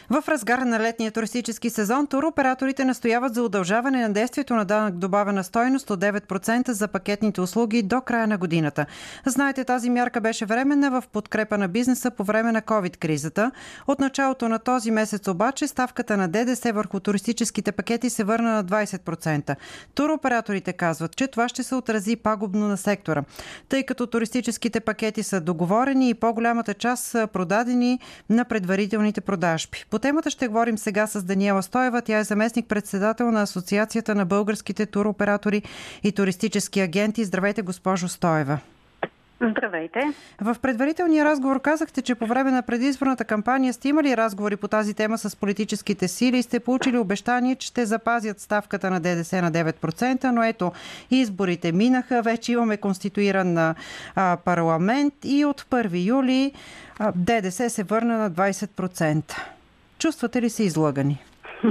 В разгара на летния туристически сезон туроператорите настояват за удължаване на действието на данък добавена стойност от 9% за пакетните услуги до края на годината. Знаете, тази мярка беше временна в подкрепа на бизнеса по време на COVID-кризата. От началото на този месец обаче ставката на ДДС върху туристическите пакети се върна на 20%. Туроператорите казват, че това ще се отрази пагубно на сектора, тъй като туристическите пакети са договорени и по-голямата част са продадени на предварителните продажби. По темата ще говорим сега с Даниела Стоева. Тя е заместник-председател на Асоциацията на българските туроператори и туристически агенти. Здравейте, госпожо Стоева. Здравейте. В предварителния разговор казахте, че по време на предизборната кампания сте имали разговори по тази тема с политическите сили и сте получили обещание, че ще запазят ставката на ДДС на 9%, но ето, изборите минаха, вече имаме конституиран парламент и от 1 юли ДДС се върна на 20%. Чувствате ли се излъгани?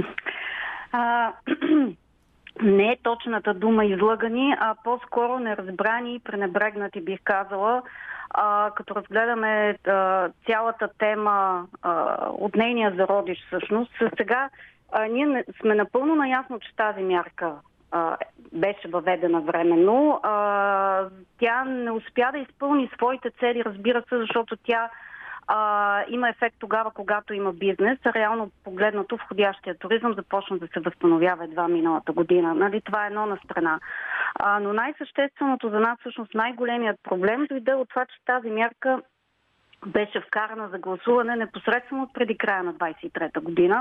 Не е точната дума излъгани, а по-скоро неразбрани и пренебрегнати, бих казала. Като разгледаме цялата тема от нейния зародиш всъщност, сега ние сме напълно наясно, че тази мярка беше въведена временно. Тя не успя да изпълни своите цели, разбира се, защото тя има ефект тогава, когато има бизнес. Реално погледнато входящия туризъм започна да се възстановява едва миналата година. Нали? Това е едно на страна. Но най-същественото за нас, всъщност най-големият проблем дойде от това, че тази мярка беше вкарана за гласуване непосредствено преди края на 23-та година.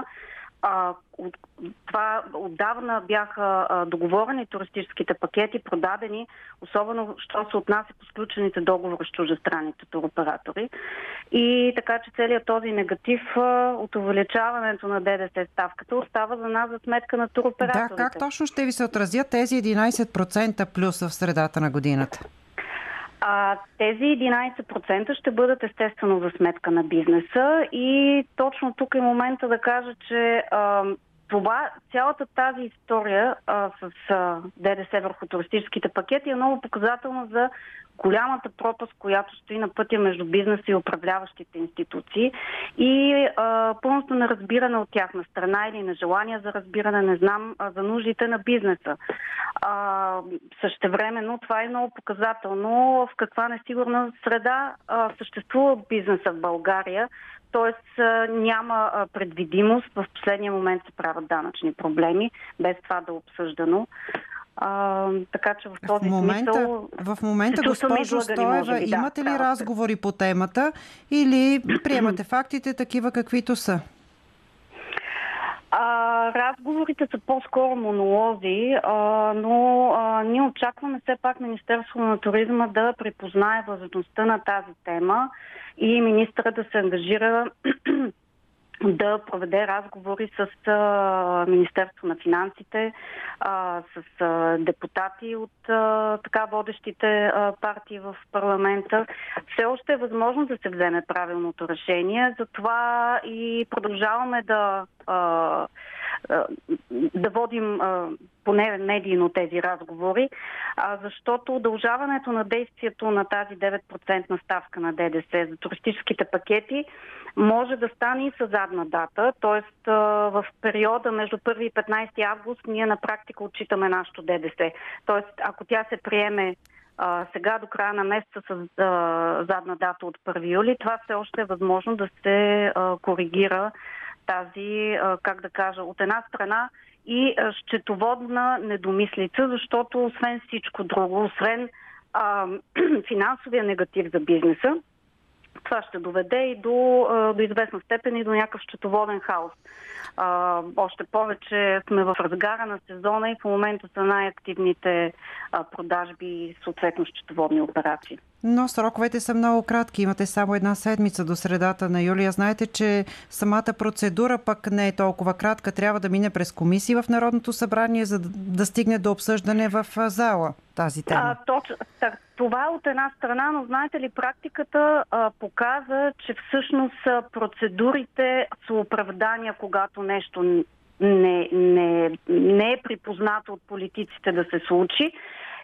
Това отдавна бяха договорени туристическите пакети, продадени, особено що се отнася по сключените договори с чуждестранните туроператори. И така, че целият този негатив от увеличаването на ДДС ставката остава за нас за сметка на туроператорите. Да, как точно ще ви се отразят тези 11% плюс в средата на годината? Тези 11% ще бъдат естествено за сметка на бизнеса и точно тук е момента да кажа, че цялата тази история с ДДС върху туристическите пакети е много показателна за голямата пропаст, която стои на пътя между бизнеса и управляващите институции и пълното неразбиране от тяхна страна или нежелание за разбиране, не знам, за нуждите на бизнеса. Същевременно това е много показателно в каква несигурна среда съществува бизнеса в България. Т.е. няма предвидимост. В последния момент се правят данъчни проблеми, без това да е обсъждано. Така че в този смисъл... В момента, госпожо Стоева, имате ли разговори по темата или приемате фактите такива каквито са? Разговорите са по-скоро монолози, но ние очакваме все пак Министерството на туризма да припознае важността на тази тема и министъра да се ангажира да проведе разговори с Министерство на финансите, с депутати от така водещите партии в парламента. Все още е възможно да се вземе правилното решение, затова и продължаваме да водим поне медийно тези разговори, защото удължаването на действието на тази 9% ставка на ДДС за туристическите пакети може да стане и със задна дата, т.е. в периода между 1 и 15 август ние на практика отчитаме нашото ДДС. Т.е. ако тя се приеме сега до края на месеца с задна дата от 1 юли, това все още е възможно да се коригира тази, как да кажа, от една страна и счетоводна недомислица, защото освен всичко друго, освен финансовия негатив за бизнеса, това ще доведе и до известна степен и до някакъв счетоводен хаос. Още повече сме в разгара на сезона и в момента са най-активните продажби и съответно счетоводни операции. Но сроковете са много кратки. Имате само една седмица до средата на юли. Знаете, че самата процедура пък не е толкова кратка. Трябва да мине през комисии в Народното събрание, за да стигне до обсъждане в зала тази тема. Това е от една страна, но знаете ли, практиката показа, че всъщност процедурите са оправдания, когато нещо не е припознато от политиците да се случи.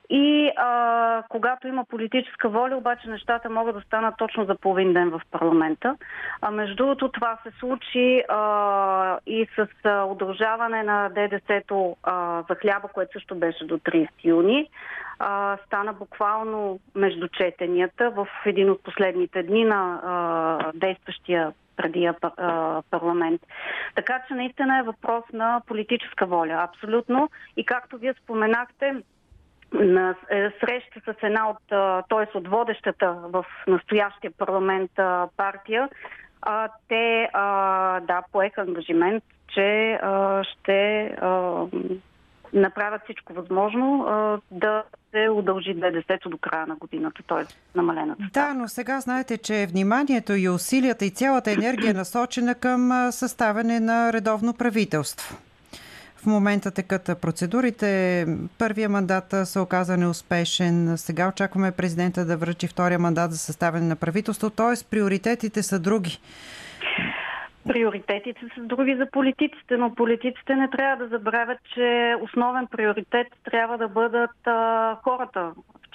И когато има политическа воля, обаче нещата могат да станат точно за половин ден в парламента. Между другото, това се случи и с удължаване на ДДС-то за хляба, което също беше до 30 юни. Стана буквално между четенията в един от последните дни на действащия предия парламент. Така че наистина е въпрос на политическа воля. Абсолютно. И както вие споменахте, на среща с една от водещата в настоящия парламент партия, те поеха ангажимент, че ще направят всичко възможно да се удължи ДДС-то до края на годината, т.е. намалената ставка. Да, но сега знаете, че вниманието и усилията и цялата енергия е насочена към съставяне на редовно правителство. В момента текат процедурите. Първия мандат се оказа неуспешен. Сега очакваме президента да връчи втория мандат за съставяне на правителство. Т.е. приоритетите са други. Приоритетите са други за политиците, но политиците не трябва да забравят, че основен приоритет трябва да бъдат хората,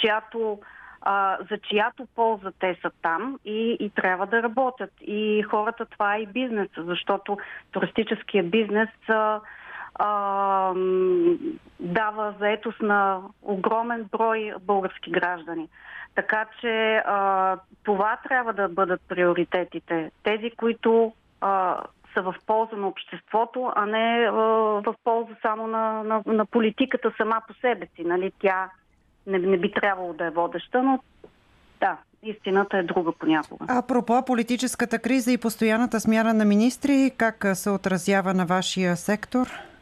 за чиято полза те са там и трябва да работят. И хората, това е и бизнеса, защото туристическия бизнес дава заетост на огромен брой български граждани. Така че това трябва да бъдат приоритетите. Тези, които са в полза на обществото, а не в полза само на политиката сама по себе си. Нали? Тя не би трябвало да е водеща, но да, истината е друга понякога. Апропо политическата криза и постоянната смяна на министри, как се отразява на вашия сектор?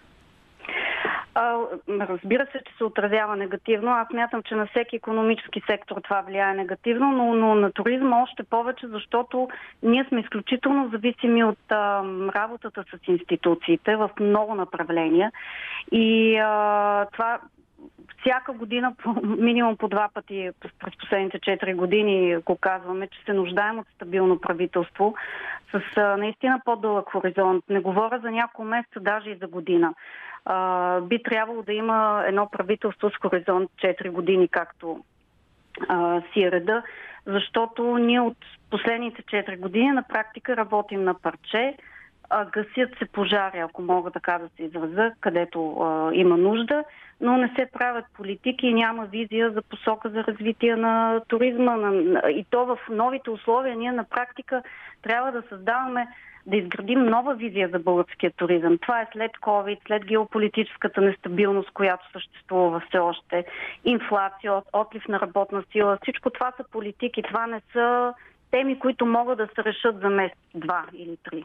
Разбира се, че се отразява негативно. Аз смятам, че на всеки икономически сектор това влияе негативно, но на туризма още повече, защото ние сме изключително зависими от работата с институциите в много направления. И това всяка година, минимум по 2 пъти през последните 4 години го казваме, че се нуждаем от стабилно правителство с наистина по-дълъг хоризонт. Не говоря за няколко месеца, даже и за година. Би трябвало да има едно правителство с хоризонт 4 години, както си е реда, защото ние от последните 4 години на практика работим на парче, гасят се пожари, ако мога така да се изразя, където има нужда, но не се правят политики и няма визия за посока за развитие на туризма. И то в новите условия ние на практика трябва да създаваме, да изградим нова визия за българския туризъм. Това е след COVID, след геополитическата нестабилност, която съществува все още, инфлация, отлив на работна сила. Всичко това са политики, това не са теми, които могат да се решат за месец, 2 или 3.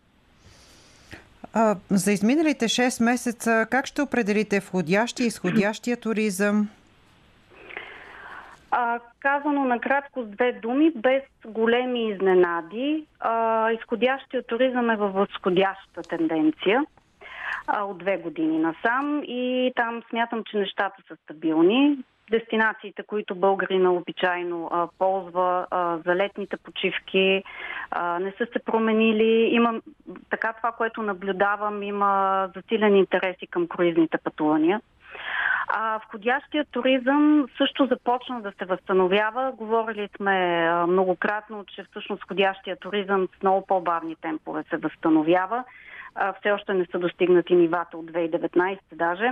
За изминалите 6 месеца как ще определите входящия и изходящия туризъм? Казано накратко с 2 думи, без големи изненади. Изходящия туризъм е във възходяща тенденция от 2 години насам и там смятам, че нещата са стабилни. Дестинациите, които българина обичайно ползва за летните почивки, не са се променили. Има така това, което наблюдавам, има засилен интерес и към круизните пътувания. Входящия туризъм също започна да се възстановява. Говорили сме многократно, че всъщност входящия туризъм с много по-бавни темпове се възстановява. Все още не са достигнати нивата от 2019 даже.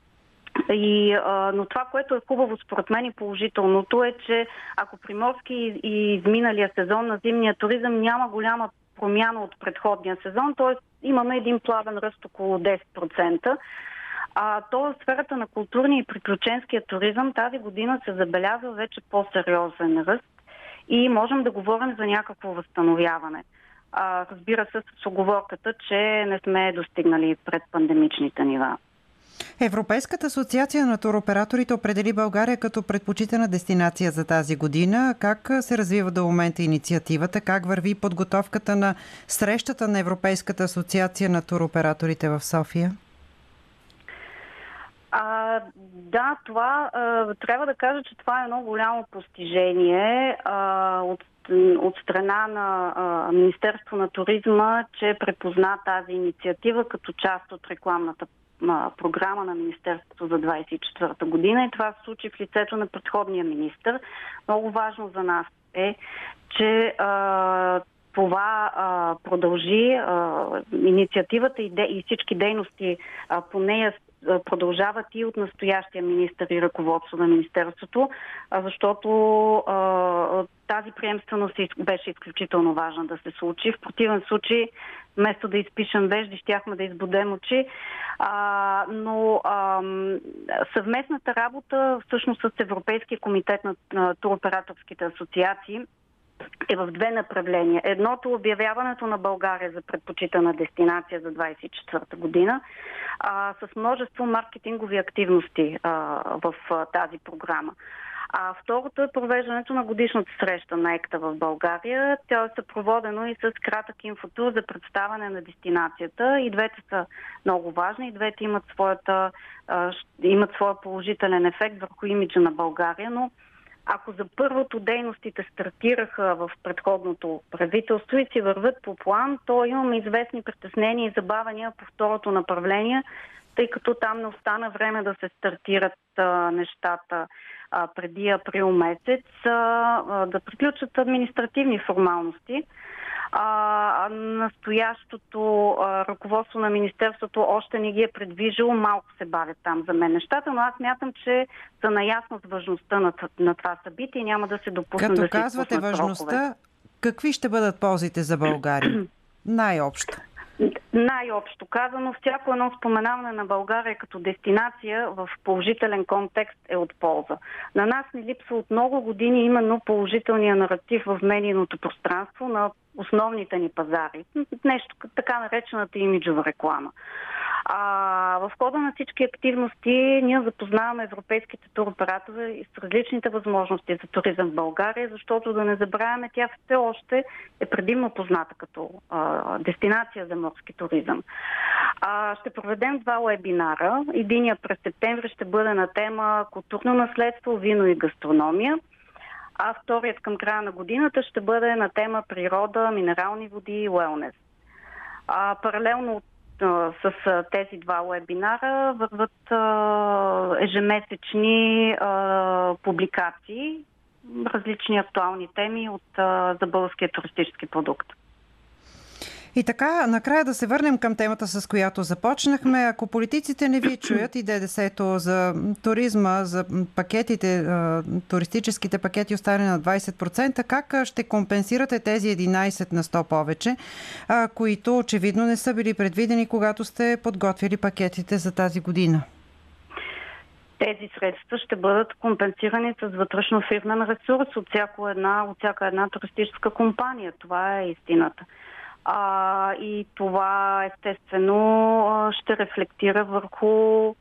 Но това, което е хубаво според мен и положителното е, че ако приморски и изминалия сезон на зимния туризъм няма голяма промяна от предходния сезон, т.е. имаме един плавен ръст около 10%. То в сферата на културния и приключенския туризъм тази година се забелязва вече по-сериозен ръст и можем да говорим за някакво възстановяване. Разбира се, с уговорката, че не сме достигнали пред пандемичните нива. Европейската асоциация на туроператорите определи България като предпочитана дестинация за тази година. Как се развива до момента инициативата? Как върви подготовката на срещата на Европейската асоциация на туроператорите в София? Да, това трябва да кажа, че това е едно голямо постижение от страна на Министерство на туризма, че препозна тази инициатива като част от рекламната програма на Министерството за 2024 година и това се случи в лицето на предходния министър. Много важно за нас е, че това продължи инициативата и всички дейности по нея продължават и от настоящия министър и ръководство на Министерството, защото тази приемственост беше изключително важна да се случи. В противен случай, вместо да изпишем вежди, щяхме да избудем очи. Но съвместната работа всъщност с Европейския комитет на туроператорските асоциации е в две направления. Едното, обявяването на България за предпочитана дестинация за 2024 година с множество маркетингови активности в тази програма. А второто е провеждането на годишната среща на ЕКТА в България. Тя е съпроводено и с кратък инфотур за представяне на дестинацията. И двете са много важни. И двете имат своя положителен ефект върху имиджа на България, но ако за първото дейностите стартираха в предходното правителство и си върват по план, то имаме известни притеснения и забавения по второто направление, тъй като там не остана време да се стартират нещата преди април месец, да приключат административни формалности. Настоящото ръководство на Министерството още не ги е предвижило, малко се бавят там за мен нещата, но аз смятам, че са наясно с важността на това събитие и няма да се допусне да се изпуснат. Като казвате важността, какви ще бъдат ползите за България? Най-общо. Най-общо казано, всяко едно споменаване на България като дестинация в положителен контекст е от полза. На нас ни липсва от много години именно положителния наратив в медийното пространство на основните ни пазари. Нещо така наречената имиджова реклама. В хода на всички активности ние запознаваме европейските туроператори с различните възможности за туризъм в България, защото да не забравяме, тя все още е предимно позната като дестинация за морски туризъм. Ще проведем 2 уебинара. Единият през септември ще бъде на тема културно наследство, вино и гастрономия, а вторият към края на годината ще бъде на тема природа, минерални води и уелнес. Паралелно с тези 2 уебинара върват ежемесечни публикации, различни актуални теми за българския туристически продукт. И така, накрая да се върнем към темата, с която започнахме. Ако политиците не ви чуят и ДДС-то за туризма, за пакетите, туристическите пакети оставени на 20%, как ще компенсирате тези 11 на 100 повече, които очевидно не са били предвидени, когато сте подготвили пакетите за тази година? Тези средства ще бъдат компенсирани с вътрешно-фирмен ресурс от всяка една туристическа компания. Това е истината. И това естествено ще рефлектира върху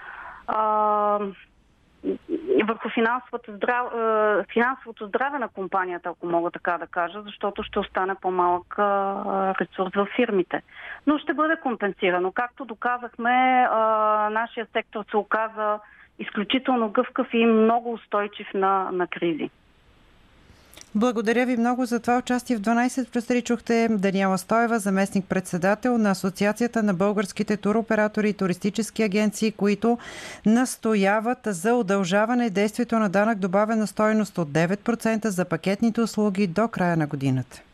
финансовото здраве на компанията, ако мога така да кажа, защото ще остане по-малък ресурс в фирмите. Но ще бъде компенсирано. Както доказахме, нашия сектор се оказа изключително гъвкав и много устойчив на кризи. Благодаря ви много за това участие в 12+3. Чухте Даниела Стоева, заместник-председател на Асоциацията на българските туроператори и туристически агенции, които настояват за удължаване действието на данък добавена стойност от 9% за пакетните услуги до края на годината.